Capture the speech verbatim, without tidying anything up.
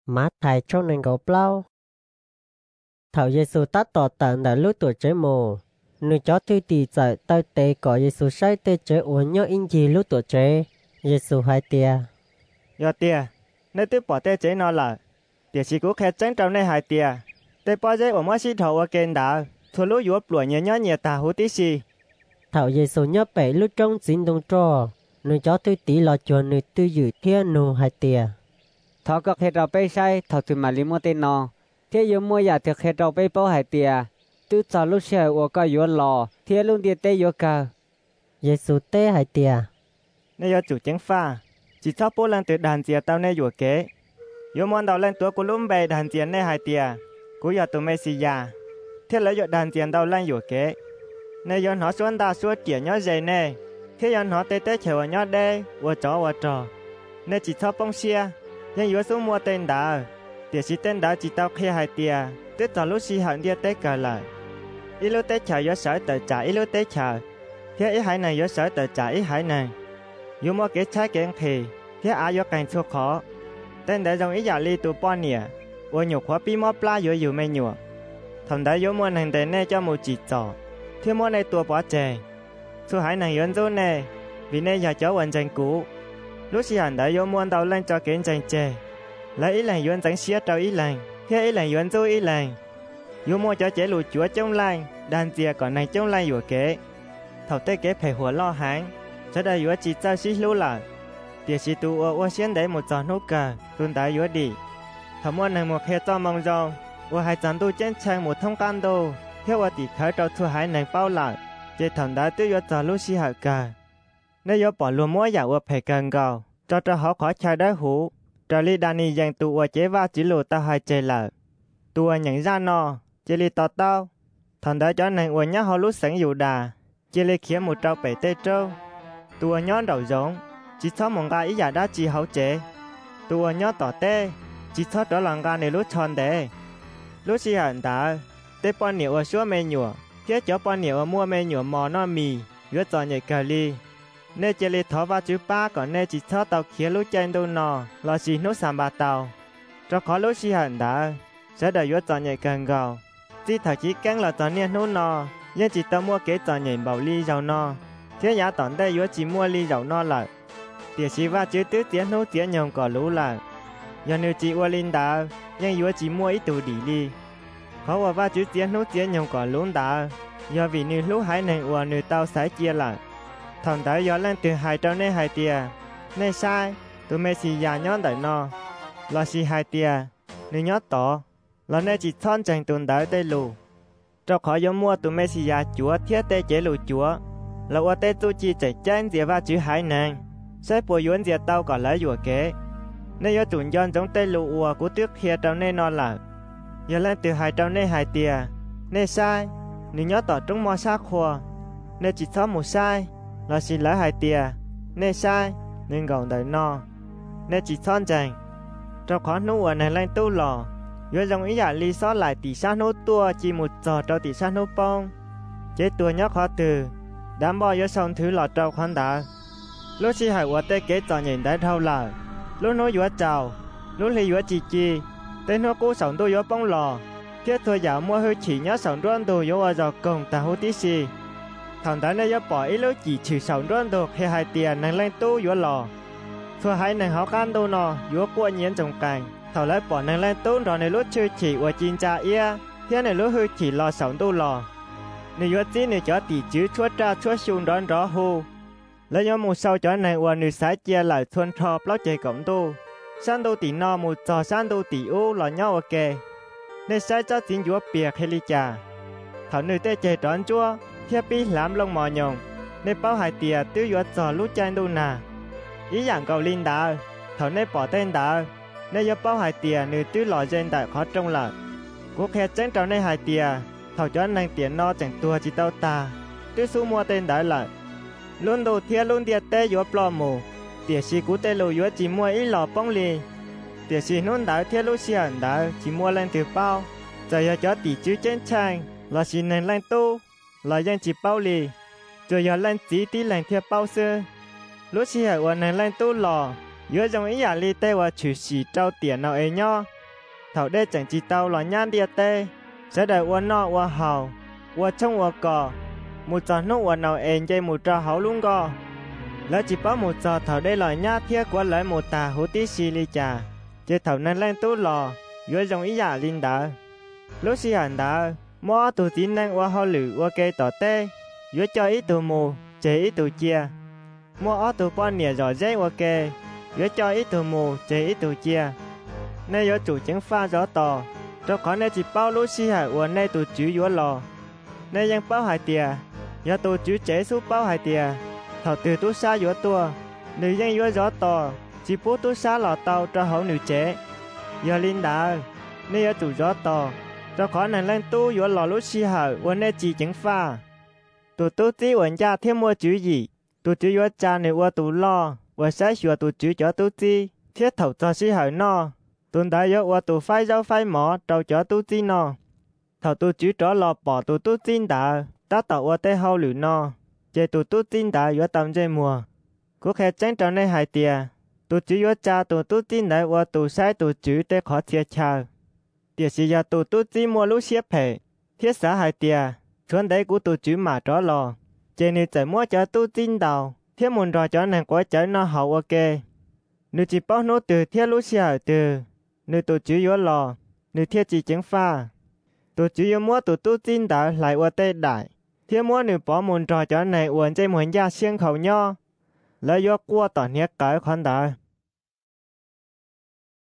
má thầy trong nền gấu plau thảo Giêsu tát tỏ tận đã lúc tuổi trẻ mồ người chó thư tì dạy tao tê có Giêsu sai tê chế uống nhớ in gì lúc tuổi trẻ Giêsu hai tia do tia nếu tiếp bỏ tê chế nó là tia chỉ cố khét tránh trong này hai tia tê bỏ chế ở mỗi xí thầu ở kênh đã thua lúa dúa bùa nhớ nhớ nhẹ tà hú tí xì thảo Giêsu nhớ bể lúc trong dính đông trò người chó thư tì lò chuồn người tư dự thiên nụ hai tia thọ có khét rau bê sai thọ tụi mà li mua tên nó thế yếu mua giả thực khét rau bê bao hai tia tư cho lúc xe ở có yếu lò thế luôn tia tê yếu cả Giêsu tê hai tia nếu do chủ chén pha chỉ cho bố lần từ đàn dìa tao này dùa kế yếu món đầu lên tuổi của lúm bè đàn dìa này hai tia cú giờ tụi mày xì già thế lấy dùa đàn dìa đầu lên dùa kế nếu do nó xuống ta xuống kiểu nhớ dày nè thế do nó tê tê chèo nhớ đê vừa chó vừa trò nếu chỉ cho bông xia nhưng yếu xuống mua tên đá tiền sĩ tên đá chỉ tao khi hai tia tức cho lúc xì hận dia tê cờ lại ít lúc tê chờ yếu sở tờ trả ít lúc tê chờ thế ít hải này yếu sở tờ trả ít hải này yếu mua cái trái kiện thì thế ai yếu cảnh thua khó tên đã dùng ít giả ly tụ bao nhiêu vừa nhục khó bí mót pla yếu yếu mê nhục thằng đã yếu mua hàng tên này cho một chỉ trò thế mua này tua bỏ chè số hải này yếu dấu này vì này nhà cháu hoàn thành cũ lúc xì hận đã yếu mua đầu lên cho kiến tranh chè lấy ý lành yếu tránh xía trâu ý lành thế ý lành yếu dấu ý lành yếu mua cho chế lùi chúa trong lành đàn dìa còn này trong lành yếu kế thầu tê kế phải hùa lo háng cho đây yếu chỉ cho xí lũ lại tiệt sĩ tu ô ô xiên đấy một giòn hút cờ tuần đại yếu đi thầu mua này một khe cho mong rong ô hai chán tu trên trang một thông can đồ theo ô tỷ khởi trâu thu hải này bao lại chế thằng đã tiêu yếu cho lũ xí hạ cờ nếu yếu bỏ luôn mua giả ô phải cần gào cho cho họ khỏi chạy đáy hũ cho li đani dành tu ô chế va chỉ lù tao hai chế lại tu ô nhận ra nó chế li tao tao thằng đã cho này ô nhá họ lũ sẵn dù đà chế li khiến một trâu bể tê trâu tu ô nhón đầu giống chỉ cho một gà ý giả đã chỉ hậu chế tu ô nhón tỏ tê chỉ cho đó là gà này lũ tròn đế lũ xì hẳn đã tê bọn nhiều ô xua mê nhùa thiết cho bọn nhiều ô mua mê nhùa mò nó mì yếu trò nhảy cà li nên chế li thó vào chữ ba còn nên chỉ cho tàu khiến lũ chân đâu nọ là chỉ nốt sàm bà tàu cho khó lũ xì hẳn đã sẽ đợi yếu trò nhảy càng gào chỉ thật chỉ căng là trò niên nốt nọ nhưng chỉ tao mua cái trò nhảy bảo ly dầu nọ thế giá tỏn đây yếu chỉ mua ly dầu nọ lại tiền chỉ va chữ tứ tiếng nốt tiếng nhồng cỏ lũ lại giờ nếu chỉ qua linh đã nhưng yếu chỉ mua ít tù đi ly khó qua va chữ tiếng nốt tiếng nhồng cỏ lũ đã giờ vì nếu lũ hải này qua nếu tao sẽ chia lại thằng đã gió lên từ hai trâu nên hai tia nên sai tụi mày xì già nhón đợi nó là xì hai tia nếu nhót tỏ là nên chỉ thon chẳng tuần đợi tê lù cho khỏi giống mua tụi mày xì già chúa thiết tê chế lù chúa là qua tê tu chi chạy chán dìa va chữ hải nàng sẽ bồi dưỡng dìa tao còn lấy dùa kế nên do tuần giòn giống tê lù ua của trước kia trâu nên nó là giờ lên từ hai trâu nên hai tia nên sai nếu nhót tỏ trúng mò xác khoa nên chỉ thó một sai là xin lấy hai tia nên sai nên gồng đợi no nên chỉ thon chành cho khó nụ ở này lên tu lò yếu dòng ý giả lý xót lại tỷ sát nốt tua chỉ một giờ cho tỷ sát nốt bông chế tua nhóc khó từ đám bò yếu xong thứ lọt trâu khoan đá lúc xí hải quá tê kế trò nhìn đáy thâu là lúc nó yếu chào lúc lý yếu chỉ chi tên nó cố sống tôi yếu bông lò thiết thôi giả mua hơi chỉ nhớ sống đoan đồ yếu ở giò cổng ta hô tí xì thằng đã này bỏ ít lúc chỉ trừ sống đoan đồ hay hai tiền năng lên tu yếu lò thua hai năng háo can đâu nọ yếu qua nhiễn trồng cành thằng lấy bỏ năng lên tu rồi này lúc chơi chỉ ở chín cha ia thế này lúc hơi chỉ lò sống tu lò này yếu tí này cho tỷ chứ chúa cha chúa xung đón rõ hô lấy nhóm một sau cho này ở nơi sái chia lại thuần thọ bao chạy cổng tu san tu tỷ no một trò san tu tỷ u là nhau ok nên sái cho chính yếu bìa hay li trà thằng nơi tê chạy tròn chúa thiết bị làm lông mò nhồng nên bao hai tia tiêu yếu trò lút chân đâu nà ý dạng cầu linh đã thầu nên bỏ tên đã nên yếu bao hai tia nơi tiêu lò trên đại khó trông là cố khe tránh trao nên hai tia thầu cho năng tiền no chẳng tua chỉ tao ta tiêu su mua tên đã lại luôn đầu thiết luôn tia tê yếu plò mù tia si cú tê lù yếu chỉ mua ít lò bông lì tia si nôn đã thiết lú xiển đã chỉ mua lên từ bao giờ cho tỷ chữ trên trang là xin nên lên tu là dân chỉ bao lì rồi giờ lên chỉ tí lên theo bao xưa lúc xí hảiวันnày lên tu lò Yếu dòng ý giả li tê và chủ sĩ trao tiền nào ấy nhó. Thảo đê chẳng chỉ tao là nhan địa tê. Sẽ đợi ua nọ ua hào. Ua trong ua cỏ. Một trò nụ ua nào ên dây một trò hảo luôn gò. Lỡ chỉ bảo một trò thảo đê lòi nhá thiết quá lấy một tà hú tí xì li chà. Chế thảo nên lên tú lò. Yếu dòng ý giả linh đá. Lúc xì hẳn đá. Mô tù tín năng ua hào lử ua kê tỏ tê. Yếu cho ít tù mù. Chế ít tù chia. Mô tù bọn nìa giỏ dây ua kê. Yếu cho ít tù mù. Chế ít tù chia. Nên yếu chủ chứng pha gió tỏ. Cho khó nên chỉ bao lúc xì hải ua nên tù chú yếu lò. Nên dân bao hải tìa. Yếu tù chú chế xúc bao hải tìa. Thảo từ tú xa yếu tua. Nữ dân yếu gió tỏ. Chỉ bố tú xa lò tàu cho hậu nữ chế. Yếu linh đá. Nên yếu chủ gió tỏ. Cho khó nên lên tu yếu lò lúc xì hải ua nên chỉ chứng pha. Tù tú tí uẩn gia thêm mua chú gì. Tù chú yếu cha nữ ua tù lo. Ua sẽ xùa tù chú cho tú tí. Thiết thảo cho xì hải no. Tuần đã yếu ua tù phai dâu phai mỏ trâu cho tú tí no. Thảo tù chú tró lò bỏ tù tú tín đã. Ta tạo ua tê hâu lử no. Chế tù tú tín đã yếu tầm dây mùa. Cú khẽ chánh trò này hài tìa. Tù chú yếu cha tù tú tín đã ua tù sai tù chú tê khó thiệt chào. Tìa xì ya tù tú tí mua lúc xếp hệ. Thiết xã hài tìa. Chuan đấy của tù chú mà tró lò. Chế nữ chạy mua cho tú tín đào. Thiết mùn rò cho nàng quá chở nó hậu ok. Nữ chỉ bó nô từ thiết lúc xì hài từ. Nữ tù chú yếu lò. Nữ thiết chỉ chứng pha. Tù chú yếu mua tù tú tín đã lại ua tê đại. Thiết mua nữ bỏ mùn rò cho này uẩn dây mùn gia xiên khẩu nho. Lấy yếu qua tỏ nhiệt cái khoản đã.